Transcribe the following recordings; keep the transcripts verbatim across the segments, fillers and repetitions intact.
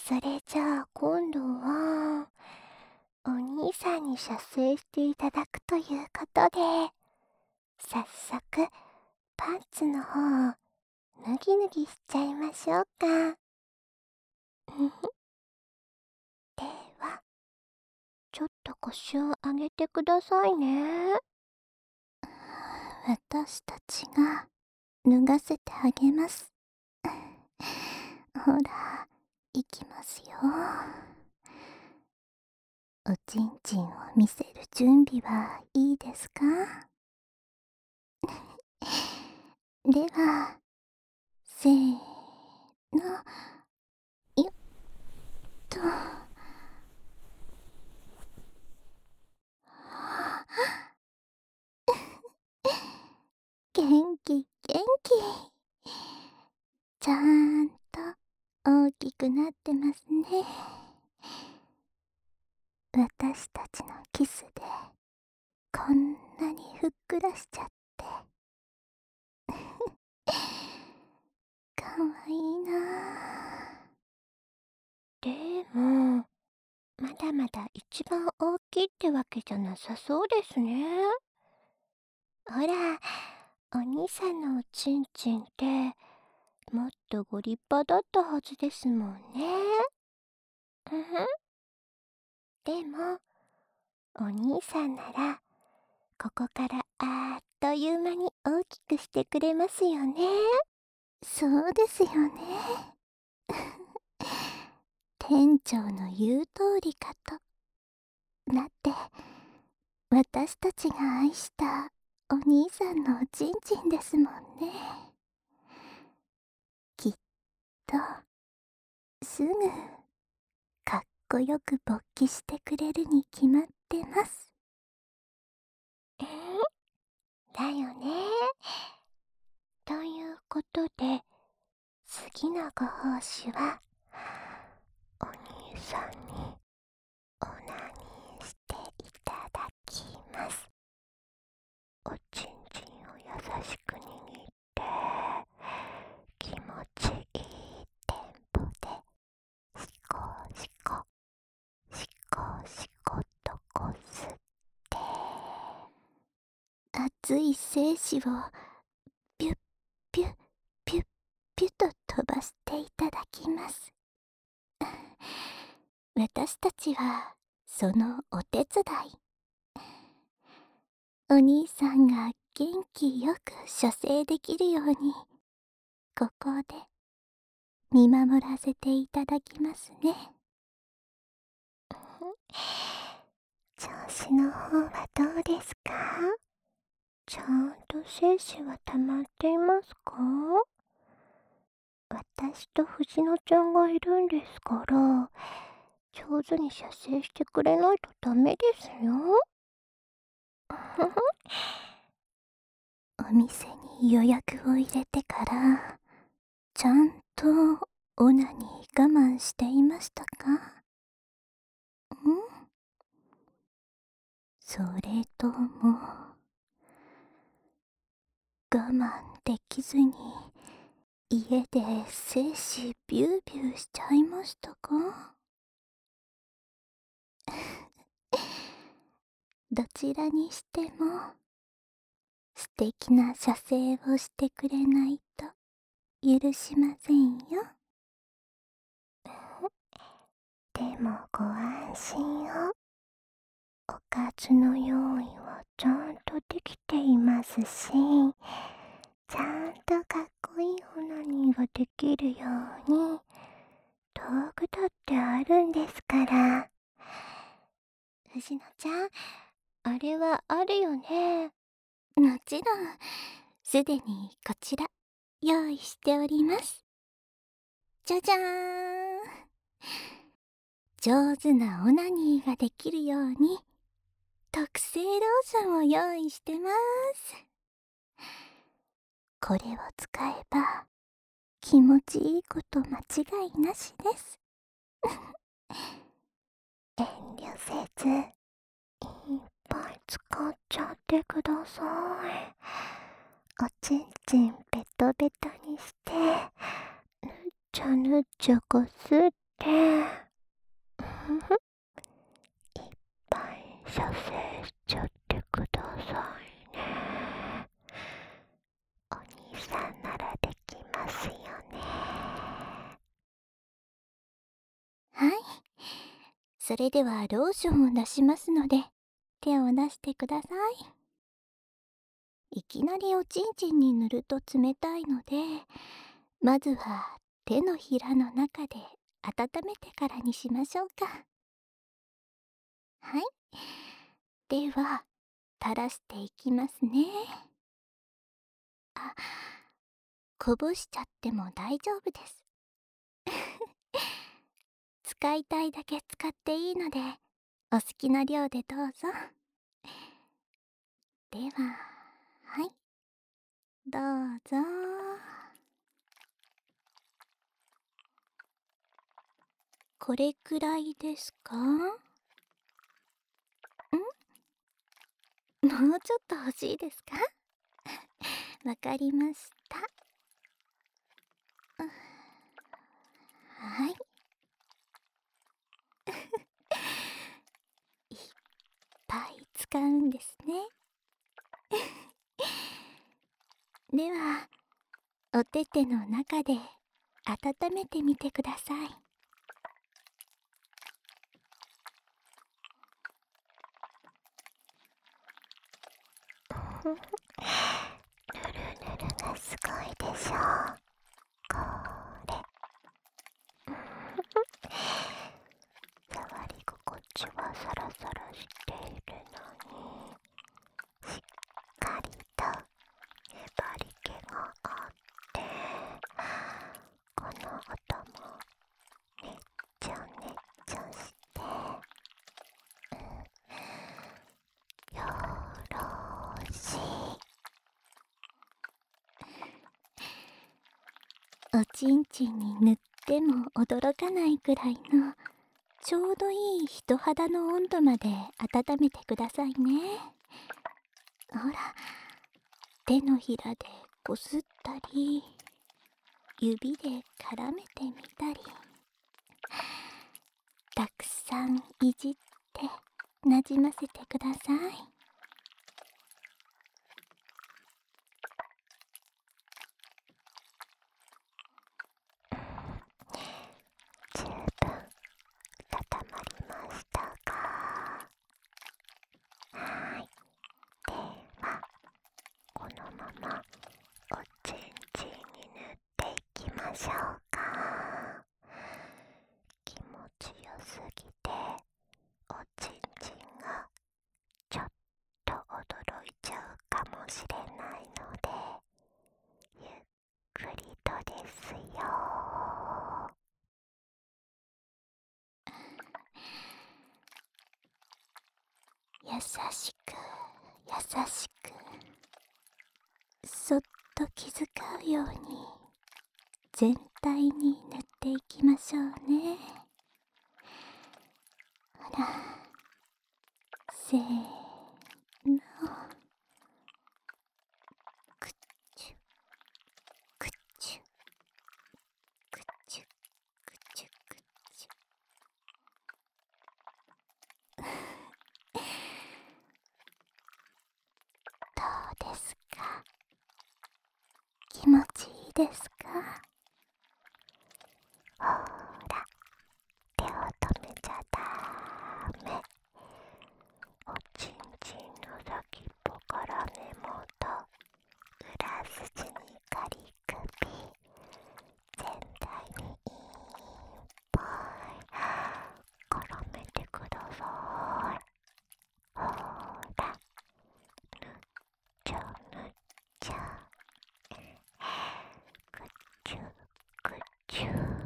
それじゃあ今度は、お兄さんに射精していただくということで、早速、パンツの方を脱ぎ脱ぎしちゃいましょうか。うんふ。では、ちょっと腰を上げてくださいね。私たちが脱がせてあげます。ほら、いきますよ。おちんちんを見せる準備はいいですか？では、せーの、よっと。元気元気。ちゃんと大きくなってますね。私たちのキスでこんなにふっくらしちゃって。かわいいなあ。でも、まだまだ一番大きいってわけじゃなさそうですね。ほら、お兄さんのおちんちんってもっとご立派だったはずですもんね。うんふん。でも、お兄さんならここからあっという間に大きくしてくれますよね。そうですよね。店長の言う通りかと。だって私たちが愛したお兄さんのおちんちんですもんね。きっとすぐかっこよく勃起してくれるに決まってます。えだよね。ということで、次のご奉仕はお兄さんにオナニーしていただきます。おちんちんを優しく握って気持ちいいテンポでシコシコシコシコとこすって熱い精子をピュッピュッピュッピュッと飛ばしていただきます。私たちはそのお手伝い。お兄さんが元気よく射精できるようにここで見守らせていただきますね。調子の方はどうですか？ちゃんと精子は溜まっていますか？私と藤野ちゃんがいるんですから、上手に射精してくれないとダメですよ。お店に予約を入れてからちゃんとオナニー我慢していましたか？ん？それとも我慢できずに家で精子ビュービューしちゃいましたか？どちらにしても素敵な射精をしてくれないと許しませんよ。でもご安心を。おかずの用意はちゃんとできていますし、ちゃんとかっこいいオナニーができるように道具だってあるんですから。藤野ちゃん、あれはあるよね？もちろん、すでにこちら用意しております。じゃじゃーん。上手なオナニーができるように特製ローションを用意してます。これを使えば気持ちいいこと間違いなしです。遠慮せずいっぱい使っちゃってください。おちんちんベトベトにしてぬっちょぬっちょこすって、ふふ、いっぱい射精しちゃってくださいね。お兄さんならできますよね。はい。それではローションを出しますので、手を出してください。いきなりおちんちんに塗ると冷たいので、まずは手のひらの中で温めてからにしましょうか。はい。では、垂らしていきますね。あ、こぼしちゃっても大丈夫です。使いたいだけ使っていいので、お好きな量でどうぞ。では、はい。どうぞ。これくらいですか？ん？もうちょっと欲しいですか？わかりました。はい。いっぱい使うんですね。では、お手手の中で温めてみてください。ぬるぬるがすごいでしょう。これ。触り心地はサラサラしているのに、しっかりと粘り気があって、この音もねっちょねっちょして、うん、よろしい。おちんちんに塗っても驚かないくらいのちょうどいい人肌の温度まで温めてくださいね。ほら、手のひらでこすったり、指で絡めてみたり、たくさんいじってなじませてください。十分固まりましたか？はい。では、このままおちんちんに塗っていきましょうか。気持ちよすぎておちんちんがちょっと驚いちゃうかもしれないので、ゆっくりとですよ。優しく優しく、そっと気遣うように全体に塗っていきましょうね。ほら、せーの、くっちゅくっちゅくっちゅくっちゅくっちゅ。どうですか？気持ちいいですか？ほら、手を止めちゃダメ。おちんちんの先っぽから根元、裏筋にガリ首、全体にいっぱい絡めてください。ほら、ぬっちゃぬっちゃ、くっちゅくっちゅ。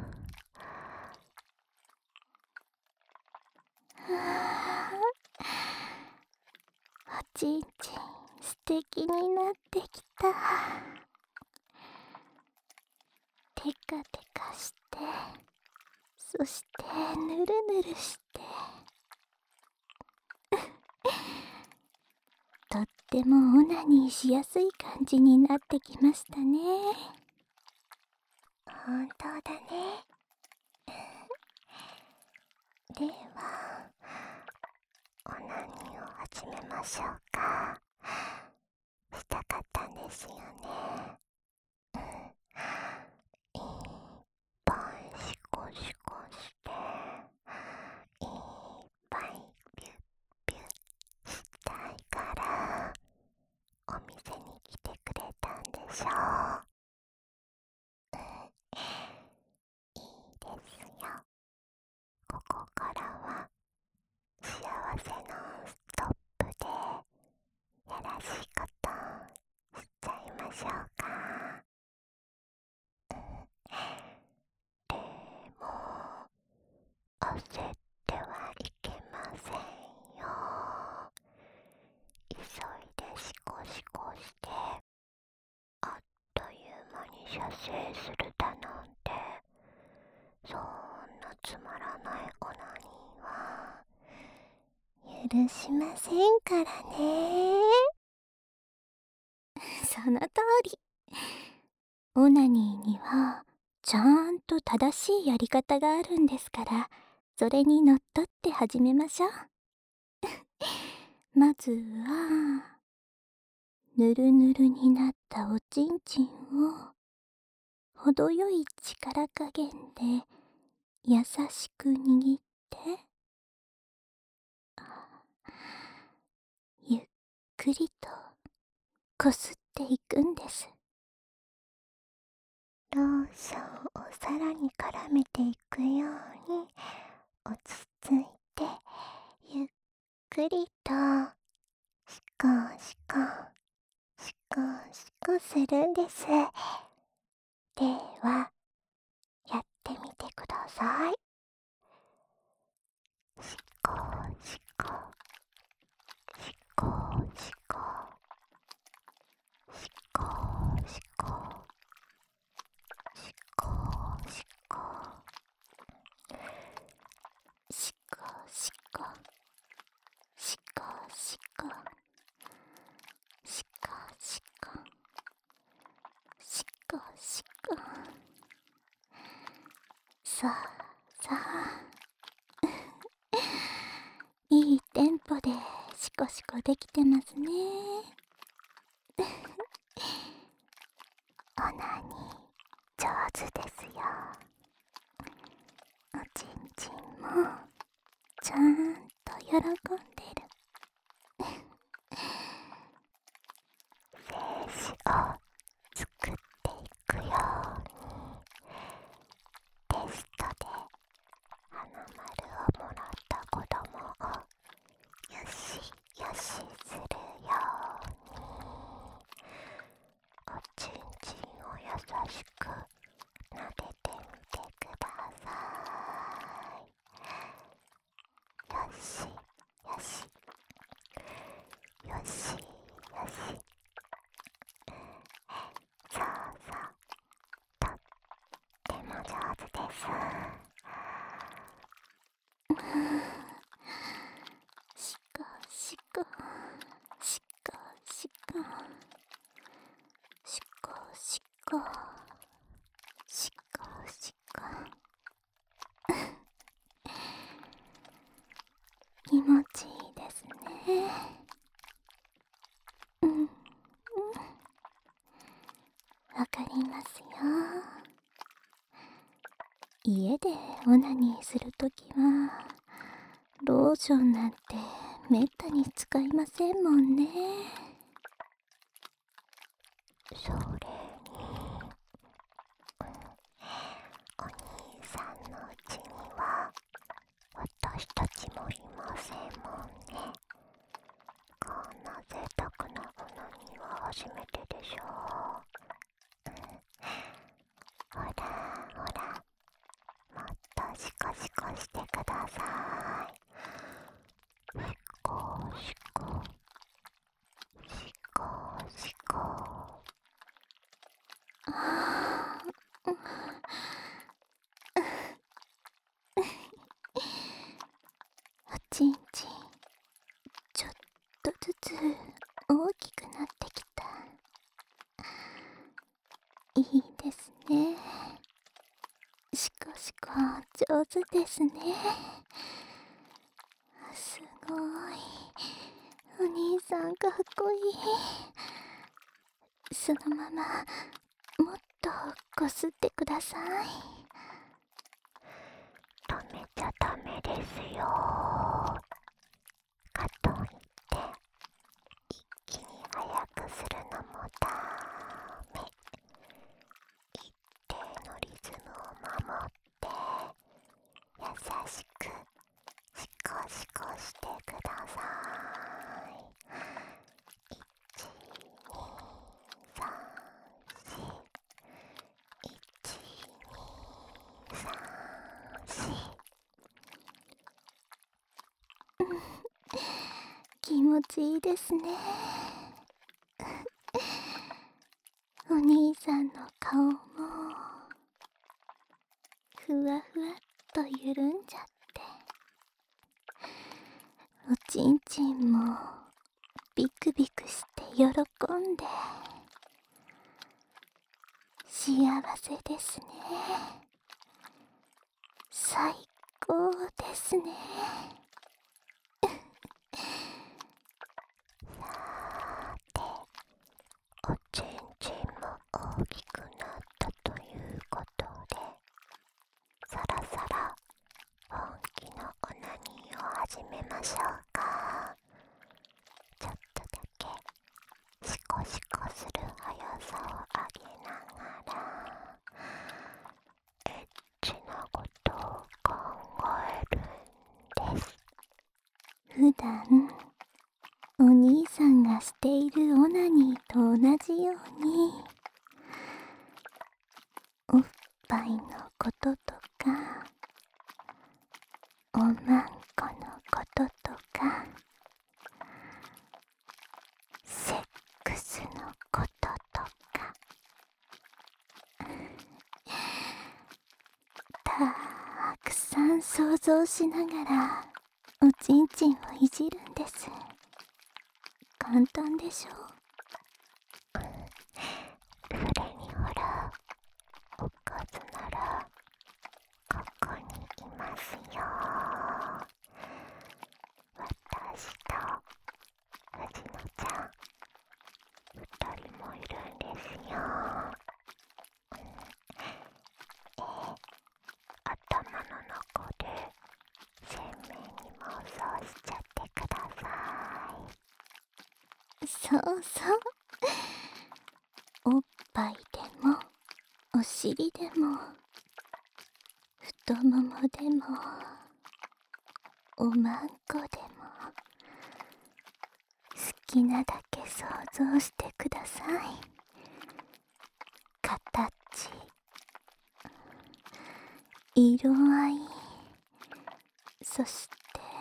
おちんちん素敵になってきた。テカテカして、そしてぬるぬるして、とってもオナニーしやすい感じになってきましたね。本当だね。 では、オナニーを始めましょうか。したかったんですよね。うん。いっぱいシコシコして、いっぱいピュッピュッしたいから、お店に来てくれたんでしょう。うん、いいですよ。ここからは幸せのストップでやらしいことしちゃいましょうか。うん、でも焦ってはいけませんよ。急いでシコシコしてあっという間に射精するだなんて、そんなつまらないオナニーは許しませんからね。その通り。オナニーにはちゃんと正しいやり方があるんですから、それにのっとって始めましょう。まずはぬるぬるになったおちんちんを程よい力加減で優しく握って、ゆっくりとこすっていくんです。ローションをさらに絡めていくように、落ち着いてゆっくりとシコシコシコシコするんです。ではやってみてください。シコシコシコシコシコシコシコシコシコシコシコシコシコシコシコシコ、さあさあいいテンポでシコシコできてますね。オナニー上手ですよ。おちんちんもちゃんと喜んでる。精子を作っていくように、テストで花丸をもらった子供をよしよしするように、おちんちんを優しく撫でてみてください。よしよしよしよし、そうそう、とっても上手です。シコシコシコシコシコシコシコシコ、気持ちいいですね。うんうん、わかりますよ。家でオナニーするときはローションなんてめったに使いませんもんね。それに、お兄さんのうちには私たちもいませんもんね。こんな贅沢なオナニーは初めてでしょう。うん、ほらほら、もっとシコシコしてください。シコシコシコシコ、あーおちんちんちょっとずつ大きくなってきた。いいですね。シコシコ上手ですね。 兄さんかっこいい。そのままもっとこすってください。 止めちゃダメですよ。かといって一気に速くするのもダメ。一定のリズムを守って優しくシコシコしてください。いち、に、さん、いち、に、さん、 気持ちいいですね。お兄さんの顔もふわふわっと緩んじゃって、おちんちんもビクビクして喜んで、幸せですね。最高ですね。 さて、おちんちんも大きくなったということで、そろそろ本気のオナニーを始めましょうか。ちょっとだけシコシコする速さを上げながら、エッチなことを考えるんです。 普段お兄さんがしているオナニーと同じように、おっぱいのこととか、おまんこのこととか、セックスのこととか、たくさん想像しながらおちんちんをいじるんです。簡単でしょ。 それにほら、おかずならここにいますよ。私と藤野ちゃん、二人もいるんですよ。えー、頭の中で鮮明に妄想しちゃってください。 そうそう。おっぱいでもお尻でも太ももでもおまんこでも、好きなだけ想像してください。形、色合い、そして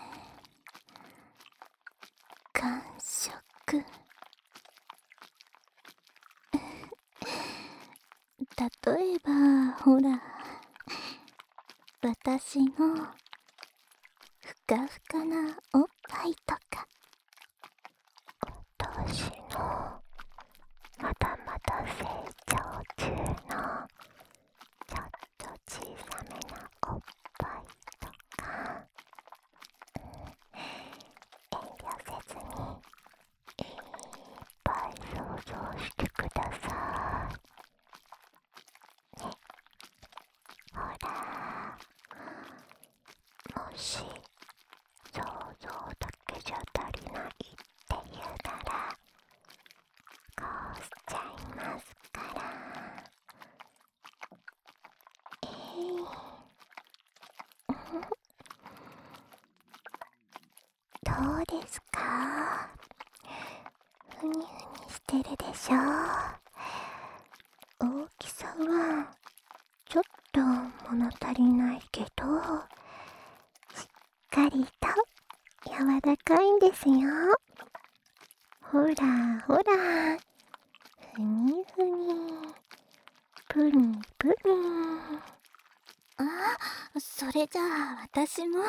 感触。例えばほら、私のふかふかなおっぱいとか、 私のまだまだ成長中のちょっと小さめなおっぱいとか、遠慮せずにいっぱい想像してくださいね。ほら、もし想像だけじゃ足りないって言うなら、こうしちゃいますから。えー、どうですか？ふにふにしてるでしょ。大きさはちょっと物足りないけど、しっかりと柔らかいんですよ。ほらほら、ふにふに、プリンプリン。 あ、それじゃあ私も。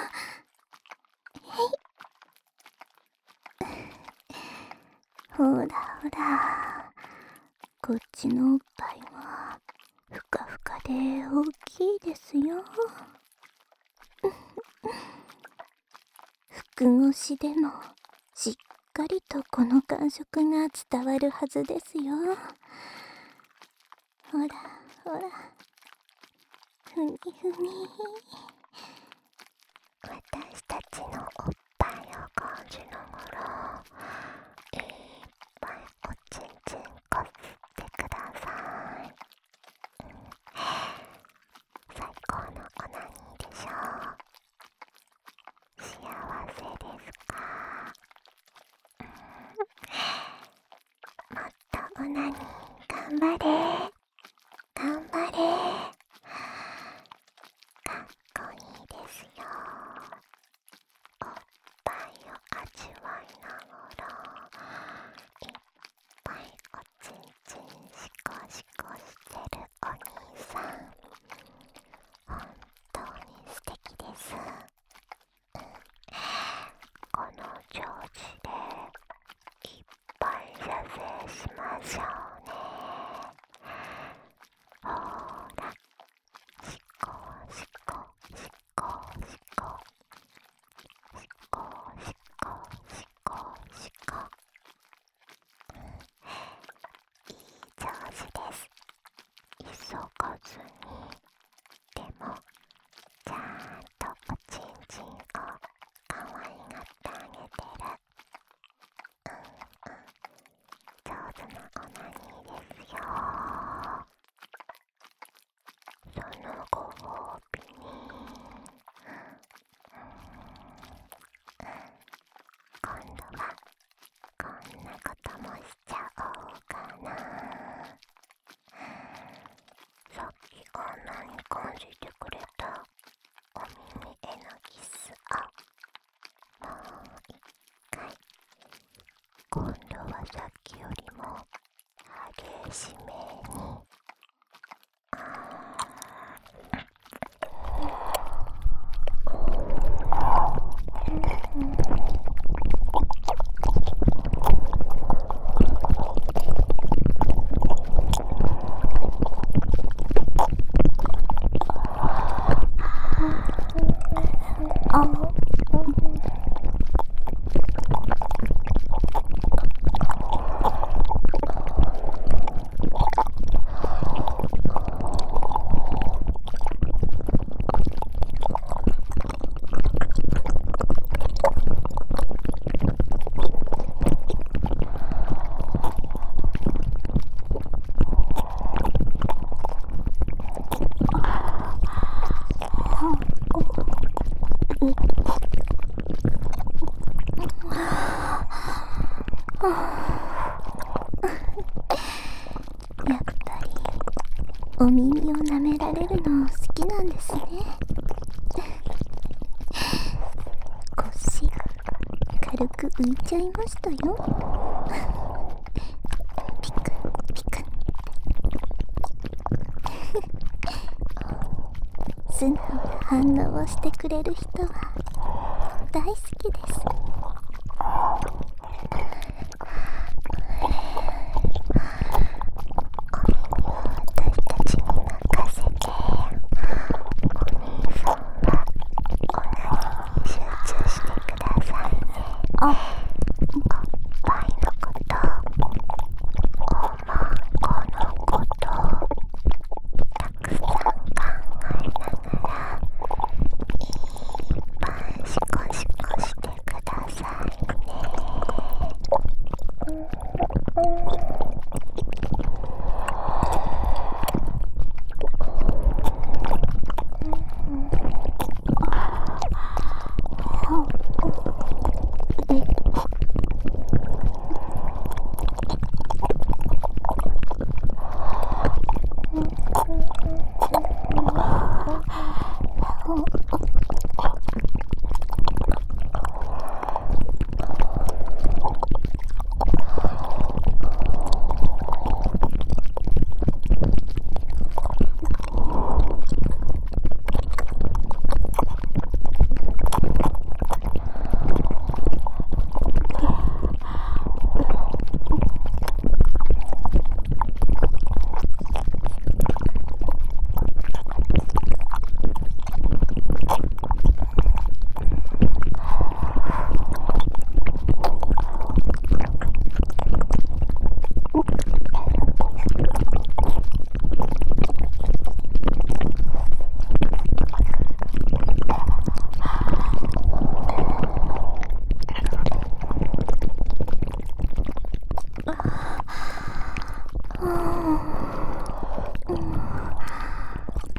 ほらほら、こっちのおっぱいはふかふかで大きいですよ。服越しでもしっかりとこの感触が伝わるはずですよ。ほらほら、ふみふみ。 私たちのおっぱいを感じながらいっぱいおちんちんこすってください。最高のオナニーでしょう。幸せですか？もっとオナニー頑張れ頑張れ。かっこいいですよ。おっぱいを味わいながらいっぱいおちんちんシコシコしてるお兄さん、本当に素敵です。この調子でいっぱい射精しましょうね。ほーら、シコシコシコシコシコシコシコシコ。いい調子です。急がずに、でもちゃんとおちんちんをかわいがってあげてる。うんうん、上手なオナニーですよ。そのご褒美に、今度はこんなこともしちゃおうかな。さっきあんなに感じてくれたお耳へのキスをもう一回。今度はさっきよりも激しめに。あやっぱりお耳を舐められるの好きなんですね。腰軽く浮いちゃいましたよ。ピクンピクン素直な反応をしてくれる人は大好きです。シコシコしてくださ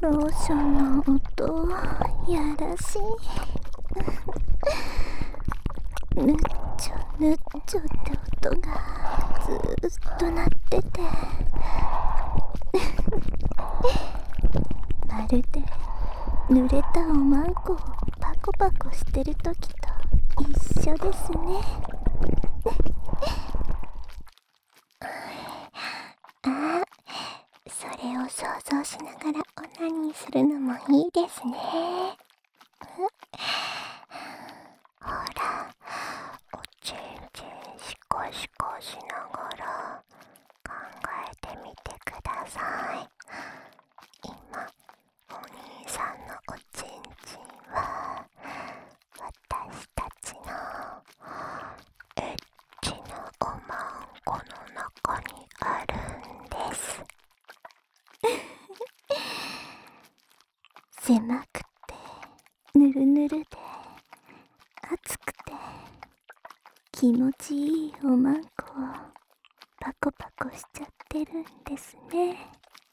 ローションの音やらしい。ぬっちょぬっちょって音がずーっと鳴っててまるで濡れたおまんこをパコパコしてるときと一緒ですね。ああ、それを想像しながらオナニーするのもいいですね。 ほら、おちんちんシコシコしながら考えてみてください。今、お兄さんのおちんちんは私たちのエッチなおまんこの中にあるんです。 狭くてぬるぬるで熱くて気持ちいいおまんこをパコパコしちゃってるんですね。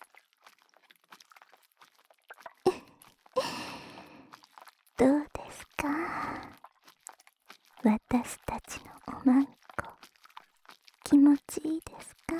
どうですか、私たちのおまんこ気持ちいいですか？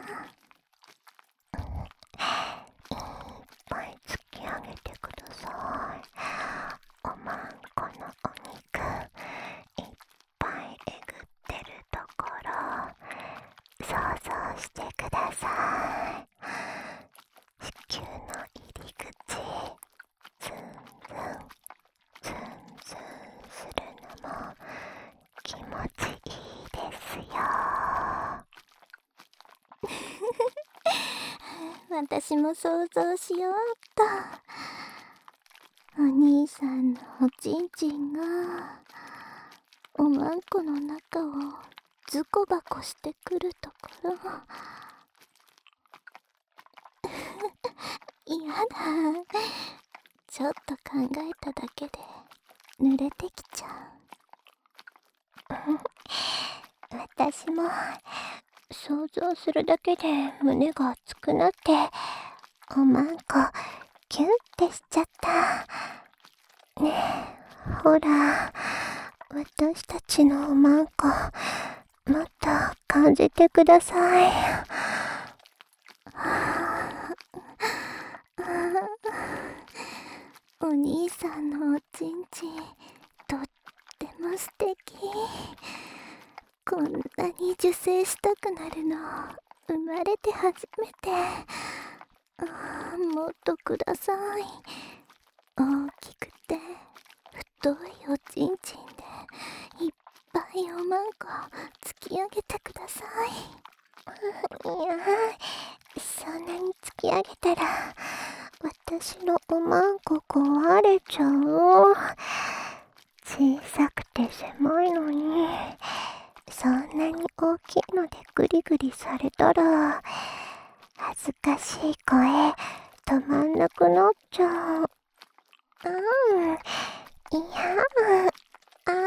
いっぱい突き上げてください。おまんこのお肉いっぱいえぐってるところ想像してください。子宮の入り口ズンズンズンズンするのも気持ちいいですよ。 私も想像しようっと。お兄さんのおちんちんがおまんこの中をズコバコしてくるところ。やだ、ちょっと考えただけで濡れてきちゃう。 私も想像するだけで胸が熱くなっておまんこキュンってしちゃった。ねえ、ほら、私たちのおまんこもっと感じてください。 お兄さんのおちんちんとっても素敵。こんなに受精したくなるの生まれて初めて。あー、もっとください。大きくて太いおちんちんでいっぱいおまんこ突き上げてください。 いや、そんなに突き上げたら私のおまんこ壊れちゃう。小さくて狭いのにそんなに大きいのでグリグリされたら恥ずかしい声止まんなくなっちゃう。うん、いや、あー、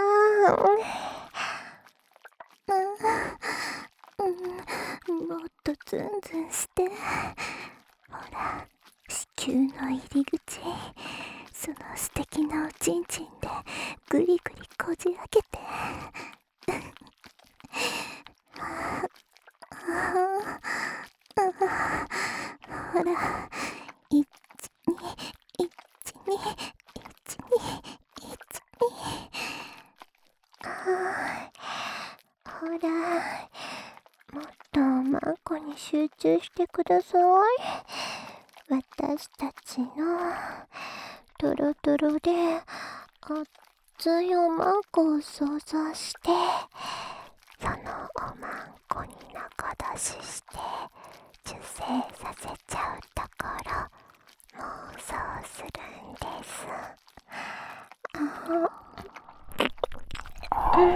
うん、もっとズンズンして。ほら、子宮の入り口、その素敵なおちんちんでぐりぐりこじ開けて。ほら、いちにいちにいちにいちに。 あー、ほら、もっとおまんこに集中してください。私たちのトロトロで熱いおまんこを想像して、そのおまんこに中出しして受精させちゃうところ妄想するんです。あ、うん、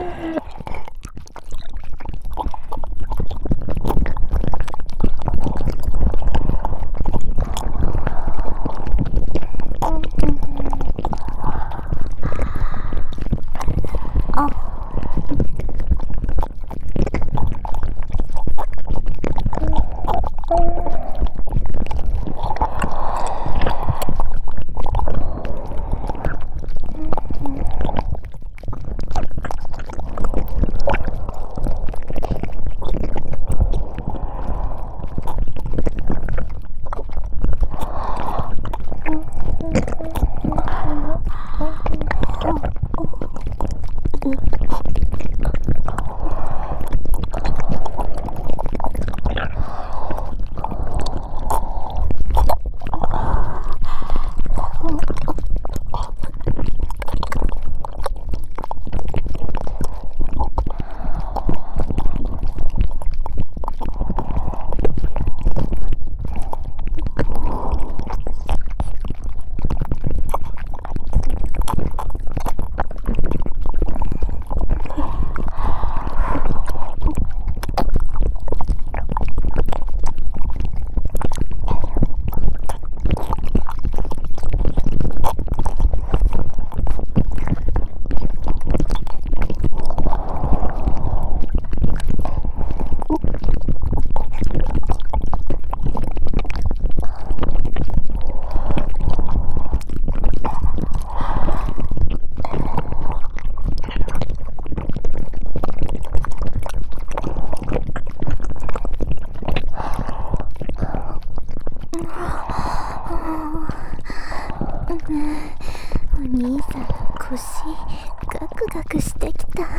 ガクガクしてきた。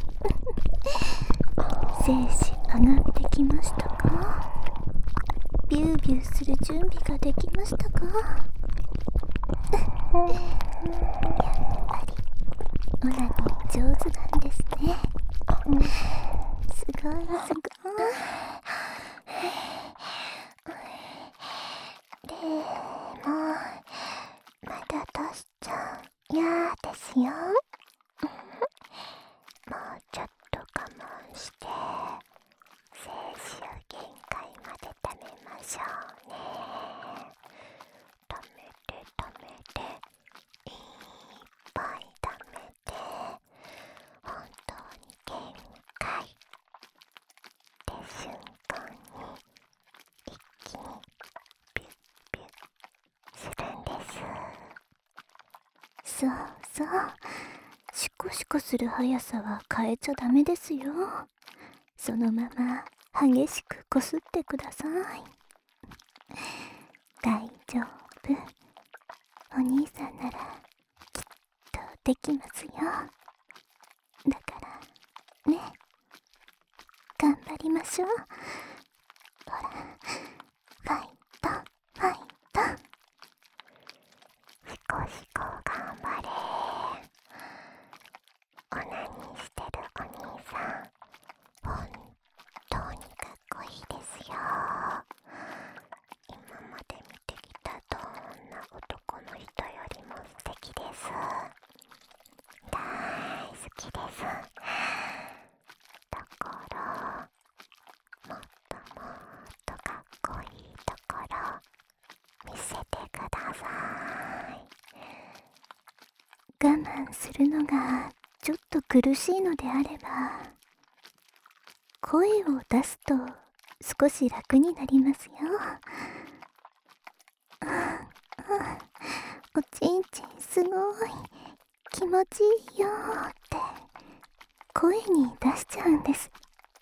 精子上がってきましたか？ビュービューする準備ができましたか？やっぱりオナニー上手なんですね。すごいすごい。 でもまだトシちゃん嫌ですよ。もうちょっと我慢して精子を限界まで溜めましょうね。溜めて溜めていっぱい溜めて、本当に限界って瞬間に一気にビュッビュッするんです。 そうそう、シコシコする速さは変えちゃダメですよ。そのまま激しくこすってください。大丈夫、お兄さんならきっとできますよ。だからね、頑張りましょう。ほら、ファイトファイト。 シコシコ頑張れ。オナニーしてるお兄さん、本当にかっこいいですよ。今まで見てきたどんな男の人よりも素敵です。大好きです。だからもっともっとかっこいいところ見せてください。 我慢するのがちょっと苦しいのであれば、声を出すと少し楽になりますよ。おちんちんすごい気持ちいいよーって声に出しちゃうんです。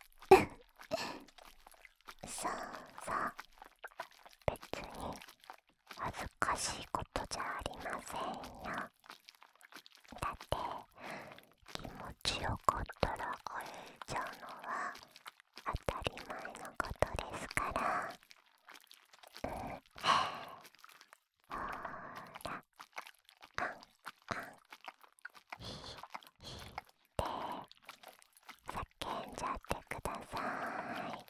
そうそう、別に恥ずかしいことじゃありませんよ。だって気持ちよかったら会えちゃうのは当たり前のことですから。うん、ほら、あんあんひひって叫んじゃってください。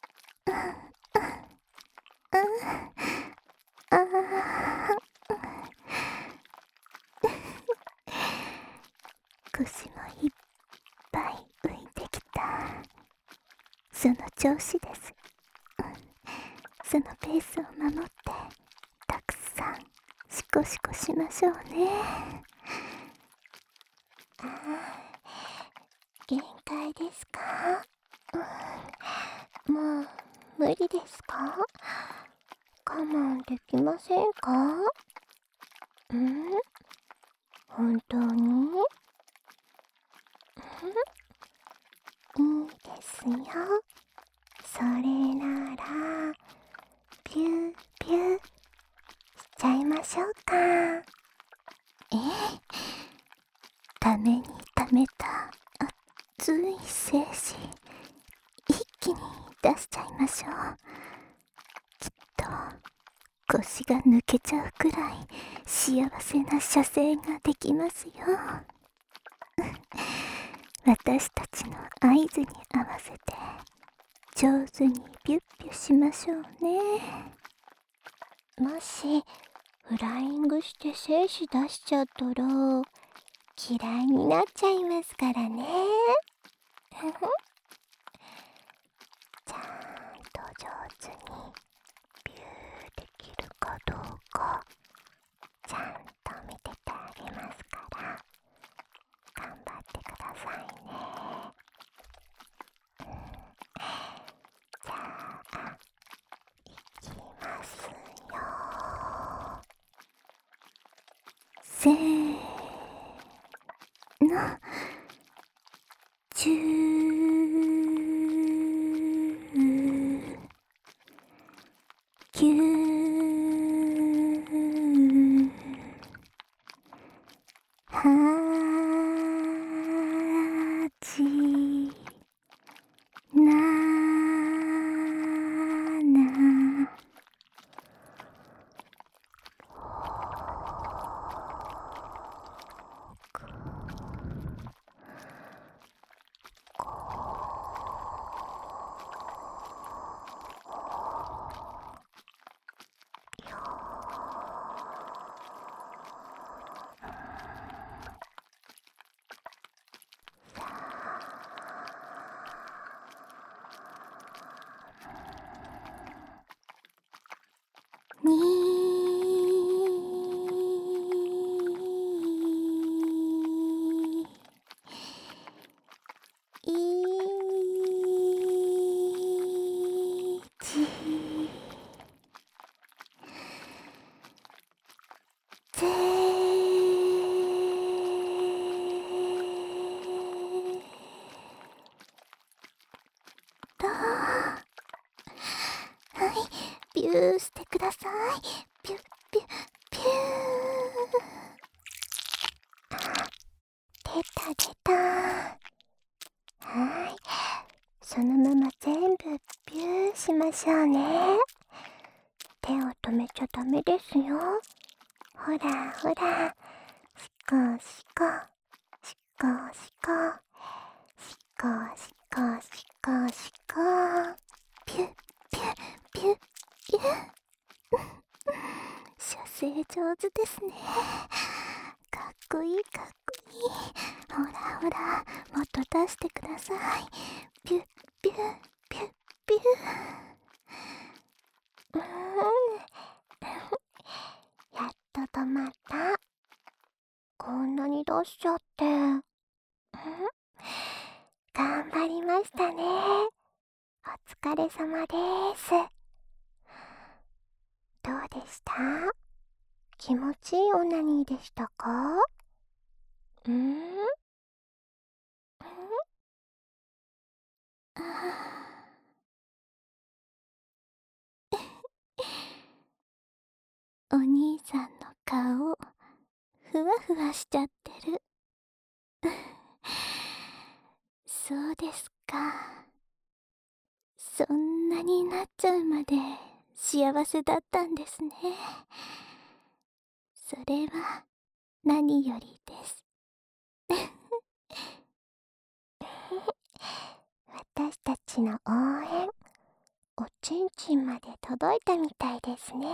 あー腰もいっぱい浮いてきた。その調子です。そのペースを守ってたくさんシコシコしましょうね。 あー、限界ですか？うん、もう無理ですか？我慢できませんか？うん？本当に？うん、いいですよ。それならピューピューしちゃいましょうか。 えー、ためにためた熱い精子一気に出しちゃいましょう。きっと腰が抜けちゃうくらい幸せな射精ができますよ。私たちの合図に合わせて上手にビュッビュしましょうね。 もしフライングして精子出しちゃったら嫌いになっちゃいますからね。ちゃんと上手にビューできるかどうかちゃんと見ててあげますから頑張ってくださいね。うん、じゃあいきますよ。 せーの、チューキューはーューしてください。ピュッピュッピュー。 出た出た。はい。そのまま全部ビューしましょうね。手を止めちゃダメですよ。ほらほら。しこしこ。しこしこ。しこしこしこしこ。 ピュッピュッピュッピュッ。射精上手ですね。かっこいいかっこいい。ほらほら、もっと出してください。ピュッピュッピュッピュッ。 うーん。やっと止まった。こんなに出しちゃって。ん？頑張りましたね。お疲れ様です。どうでした？気持ちいいオナニーでしたか？んー？ お兄さんの顔、ふわふわしちゃってる。そうですか。そんなになっちゃうまで幸せだったんですね。それは何よりです。 私たちの応援、おちんちんまで届いたみたいですね。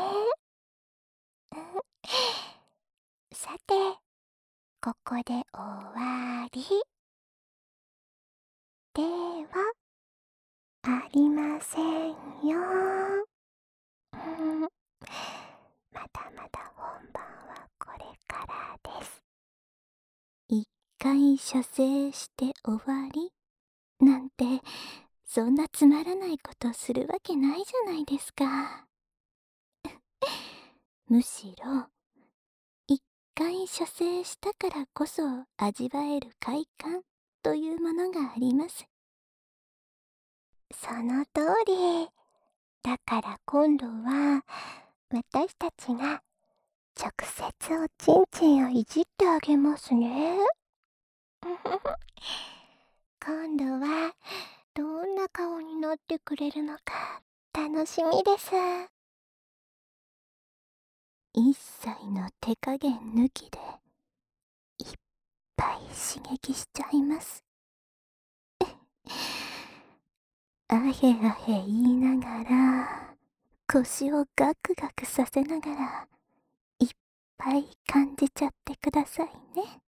さて、ここで終わりではありませんよ。うんまだまだ本番はこれからです。 一回射精して終わりなんて、そんなつまらないことするわけないじゃないですか。むしろ、一回射精したからこそ味わえる快感というものがあります。 その通り。だから今度は私たちが直接おちんちんをいじってあげますね。今度はどんな顔になってくれるのか楽しみです。 一切の手加減抜きで、いっぱい刺激しちゃいます。あへあへ言いながら、腰をガクガクさせながら、いっぱい感じちゃってくださいね。